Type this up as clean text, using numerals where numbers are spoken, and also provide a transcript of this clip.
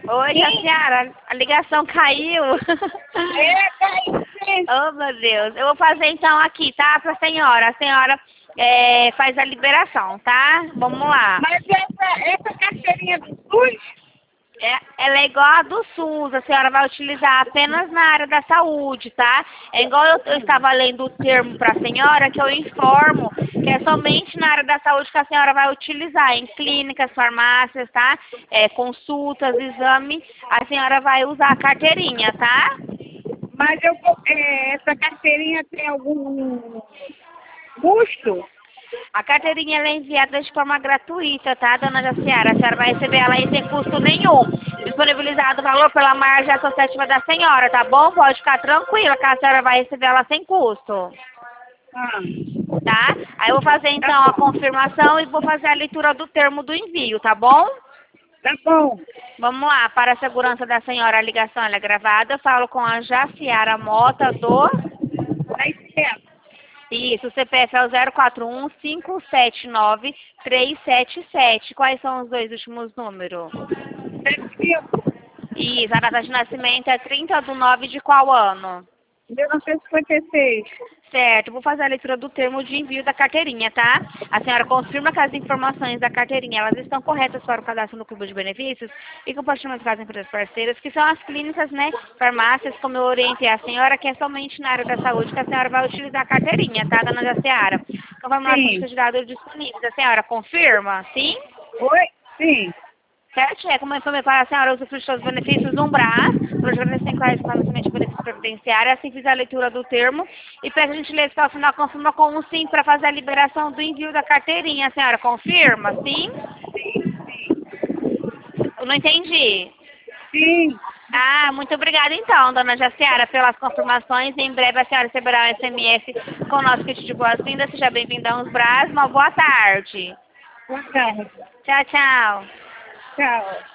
Oi, Jaciara, a ligação caiu. Caiu sim. Oh, meu Deus. Eu vou fazer então aqui, tá? Pra senhora. A senhora faz a liberação, tá? Vamos lá. Mas essa carteirinha do SUS, Ela é igual a do SUS, a senhora vai utilizar apenas na área da saúde, tá? É igual eu estava lendo o termo para a senhora, que eu informo que é somente na área da saúde que a senhora vai utilizar, em clínicas, farmácias, tá? Consultas, exame, a senhora vai usar a carteirinha, tá? mas essa carteirinha tem algum custo? A carteirinha ela é enviada de forma gratuita, tá, dona Jaciara? A senhora vai receber ela aí sem custo nenhum. Disponibilizado o valor pela margem associativa da senhora, tá bom? Pode ficar tranquila que a senhora vai receber ela sem custo, Ah, tá? Aí eu vou fazer então a confirmação e vou fazer a leitura do termo do envio, tá bom? tá bom. Vamos lá, para a segurança da senhora, a ligação ela é gravada. Eu falo com a Jaciara Mota do... Vai ser. Isso, o CPF é o 041-579-377. Quais são os dois últimos números? 75. Isso, a data de nascimento é 30/9 de qual ano? 1956. Certo, vou fazer a leitura do termo de envio da carteirinha, tá? A senhora confirma que as informações da carteirinha elas estão corretas para o cadastro no Clube de Benefícios e compartilhamento com as empresas parceiras, que são as clínicas, né, farmácias, como eu orientei a senhora, que é somente na área da saúde que a senhora vai utilizar a carteirinha, tá, dona Jaciara? Conforme as Sim. políticas de dados disponíveis, a senhora confirma, sim? Oi? Sim. Certo? Como eu informei para a senhora, usufrui dos benefícios do Umbras, programa de 5 reais de fornecimento de benefícios previdenciários, assim fiz a leitura do termo e peço a gentileza que ao final confirma com um sim para fazer a liberação do envio da carteirinha. A senhora confirma, sim? Eu não entendi. Sim. Ah, muito obrigada então, dona Jaciara, pelas confirmações. Em breve a senhora receberá um SMS com o nosso kit de boas-vindas. Seja bem-vinda a Umbras. Uma boa tarde. Boa tarde. Tchau, tchau. Tchau.